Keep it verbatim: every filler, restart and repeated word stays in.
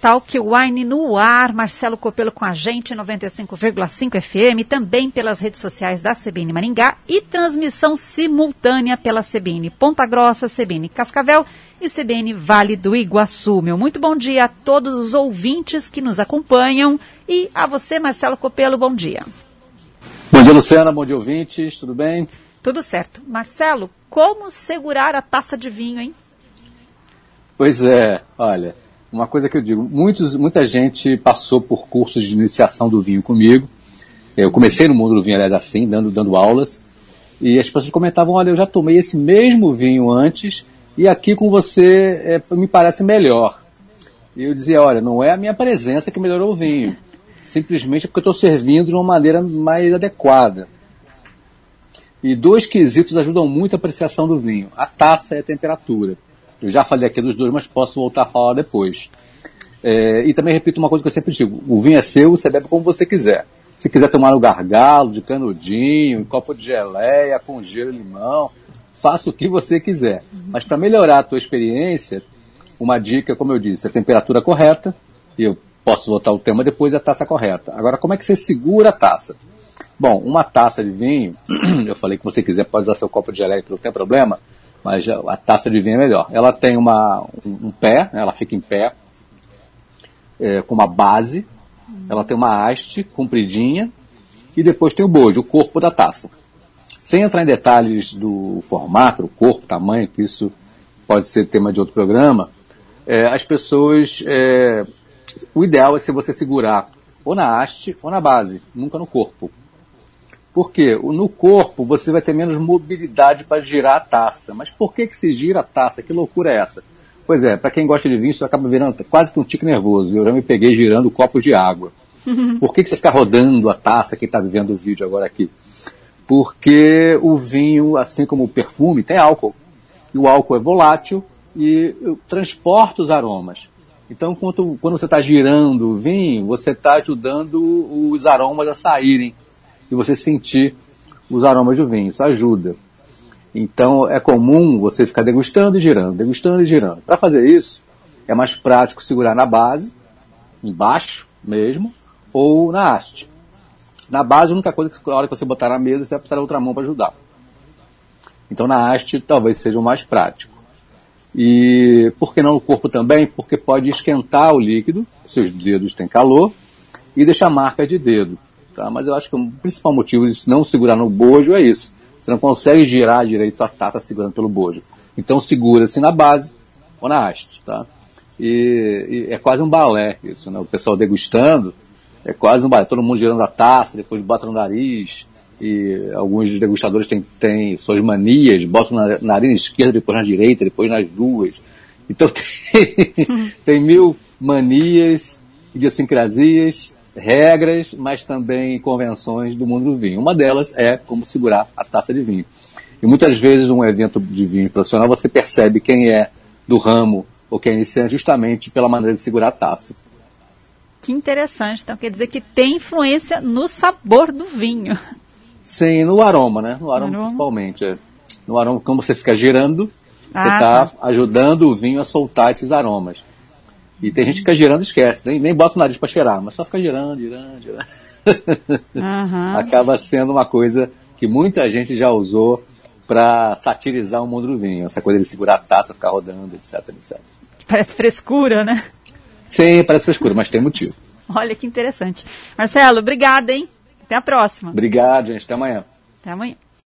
Talk Wine no ar. Marcelo Copelo com a gente, noventa e cinco vírgula cinco F M, também pelas redes sociais da C B N Maringá e transmissão simultânea pela C B N Ponta Grossa, C B N Cascavel e C B N Vale do Iguaçu. Meu muito bom dia a todos os ouvintes que nos acompanham e a você, Marcelo Copelo, bom dia. Bom dia, Luciana, bom dia, ouvintes, tudo bem? Tudo certo. Marcelo, como segurar a taça de vinho, hein? Pois é, olha... Uma coisa que eu digo, muitos, muita gente passou por cursos de iniciação do vinho comigo. Eu comecei no mundo do vinho, aliás, assim, dando, dando aulas. E as pessoas comentavam, olha, eu já tomei esse mesmo vinho antes e aqui com você é, me parece melhor. E eu dizia, olha, não é a minha presença que melhorou o vinho. Simplesmente é porque eu estou servindo de uma maneira mais adequada. E dois quesitos ajudam muito a apreciação do vinho. A taça e a temperatura. Eu já falei aqui dos dois, mas posso voltar a falar depois. É, e também repito uma coisa que eu sempre digo. O vinho é seu, você bebe como você quiser. Se quiser tomar no gargalo, de canudinho, em copo de geleia, com gelo e limão, faça o que você quiser. Mas para melhorar a tua experiência, uma dica, como eu disse, a temperatura correta, e eu posso voltar ao tema depois, a taça correta. Agora, como é que você segura a taça? Bom, uma taça de vinho, eu falei que você quiser pode usar seu copo de geleia, não tem problema, mas a taça de vinho é melhor. Ela tem uma, um, um pé, né, ela fica em pé, é, com uma base, ela tem uma haste compridinha, e depois tem o bojo, o corpo da taça. Sem entrar em detalhes do formato, o corpo, tamanho, que isso pode ser tema de outro programa, é, as pessoas, é, o ideal é se você segurar ou na haste ou na base, nunca no corpo. Por quê? No corpo você vai ter menos mobilidade para girar a taça. Mas por que que se gira a taça? Que loucura é essa? Pois é, para quem gosta de vinho, isso acaba virando quase que um tique nervoso. Eu já me peguei girando copos de água. Por que que você fica rodando a taça, quem está vendo o vídeo agora aqui? Porque o vinho, assim como o perfume, tem álcool. E o álcool é volátil e transporta os aromas. Então, quando, quando você está girando o vinho, você está ajudando os aromas a saírem. E você sentir os aromas do vinho, isso ajuda. Então é comum você ficar degustando e girando, degustando e girando. Para fazer isso, é mais prático segurar na base, embaixo mesmo, ou na haste. Na base, a única coisa que na hora que você botar na mesa, você vai precisar da outra mão para ajudar. Então na haste talvez seja o mais prático. E por que não no corpo também? Porque pode esquentar o líquido, seus dedos têm calor, e deixar marca de dedo. Tá, mas eu acho que o principal motivo de não segurar no bojo é isso. Você não consegue girar direito a taça segurando pelo bojo. Então segura-se na base ou na haste. Tá? E, e é quase um balé isso, né? O pessoal degustando, é quase um balé. Todo mundo girando a taça, depois bota no nariz. E alguns degustadores têm, têm suas manias, botam na nariz esquerda, depois na direita, depois nas duas. Então tem, tem mil manias, idiosincrasias, regras, mas também convenções do mundo do vinho. Uma delas é como segurar a taça de vinho. E muitas vezes, num evento de vinho profissional, você percebe quem é do ramo ou quem é iniciante justamente pela maneira de segurar a taça. Que interessante. Então, quer dizer que tem influência no sabor do vinho. Sim, no aroma, né? No aroma, aroma. principalmente. É. No aroma, como você fica girando, ah, você está tá. ajudando o vinho a soltar esses aromas. E tem gente que fica girando e esquece, nem, nem bota o nariz para cheirar, mas só fica girando, girando, girando. Uhum. Acaba sendo uma coisa que muita gente já usou para satirizar o mundo do vinho. Essa coisa de segurar a taça, ficar rodando, etc, etcétera. Parece frescura, né? Sim, parece frescura, mas tem motivo. Olha que interessante. Marcelo, obrigada, hein? Até a próxima. Obrigado, gente. Até amanhã. Até amanhã.